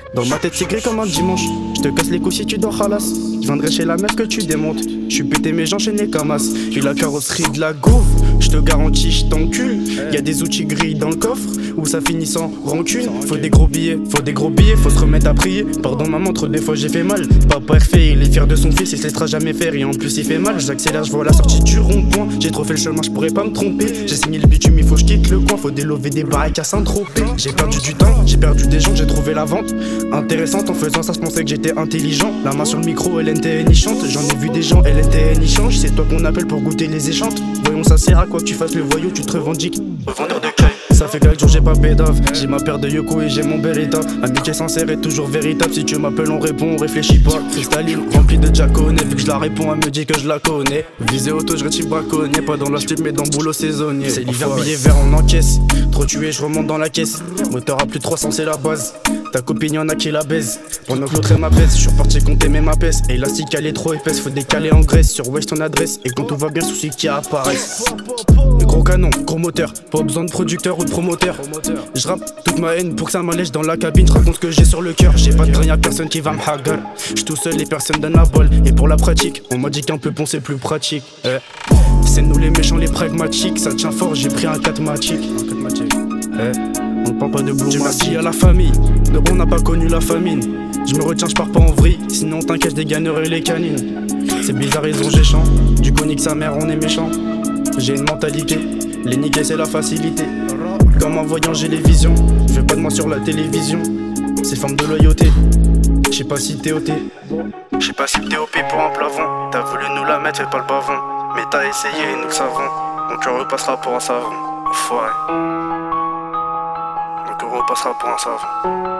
Dans ma tête c'est gris comme un dimanche. Je te casse les couilles si tu dors halas. Je viendrai chez la meuf que tu démontes. Je suis pété mais j'enchaîne les camas. Et la carrosserie de la gaufre, je te garantis je t'encule. Y'a des outils gris dans le coffre où ça finit sans rancune. Faut des gros billets, faut se remettre à prier. Pardon maman, trop des fois j'ai fait mal. Pas parfait, il est fier de son fils, il se laissera jamais faire. Et en plus il fait mal, j'accélère, je vois la sortie du rond-point. J'ai trop fait le chemin, je pourrais pas me tromper. J'ai signé le bitume, il faut que je quitte le coin. Faut délover des baraques à Saint-Tropez. J'ai perdu du temps, j'ai perdu des gens, j'ai trouvé la vente intéressante. En faisant ça, je pensais que j'étais intelligent. La main sur le micro, LNTN y chante. J'en ai vu des gens, LNTN y change. C'est toi qu'on appelle pour goûter les échantes. Voyons, ça sert à quoi que tu fasses le voyou, tu te revendiques. Revendeur de caille. Ça fait quelques jours j'ai pas pédave. J'ai ma paire de Yoko et j'ai mon bel état. Amitié sincère et toujours véritable. Si tu m'appelles on répond, on réfléchit pas. Cristalline remplie de jaconais. Vu que je la réponds elle me dit que je la connais. Visée auto je retire braconnier. Pas dans la stup mais dans boulot saisonnier. C'est l'hiver billet vert on encaisse. Trop tué je remonte dans la caisse. Moteur à plus de 300 c'est la base. Ta copine y'en a qui la baise. Pendant que l'autre elle m'apaise. Je suis reparti compter mes mapes. Élastique elle est trop épaisse. Faut décaler en graisse. Sur West ton adresse. Et quand tout va bien souci qui apparaissent. Gros canon, gros moteur. Pas besoin de producteur ou de promoteur. Je rappe toute ma haine pour que ça m'allège dans la cabine. Je raconte ce que j'ai sur le cœur. J'ai pas de grain, y'a personne qui va me hagar. J'suis tout seul et personne donne la balle. Et pour la pratique, on m'a dit qu'un peu pont c'est plus pratique. C'est nous les méchants, les pragmatiques. Ça tient fort, j'ai pris un 4matic. On ne parle pas de blue. J'ai merci à la famille, de on n'a pas connu la famine. Je me retiens, je pars pas en vrille. Sinon t'inquiète des gagneurs et les canines. C'est bizarre, ils ont géchant. Du conique sa mère, on est méchant. J'ai une mentalité, les niquer c'est la facilité. Comme en voyant j'ai les visions. Je veux pas de moi sur la télévision. C'est forme de loyauté. J'sais pas si t'es OT. J'sais pas si t'es OP pour un plafond. T'as voulu nous la mettre, fais pas le bavon. Mais t'as essayé et nous le savons. Mon cœur repassera pour un savon. Enfoiré. Mon cœur repassera pour un savon.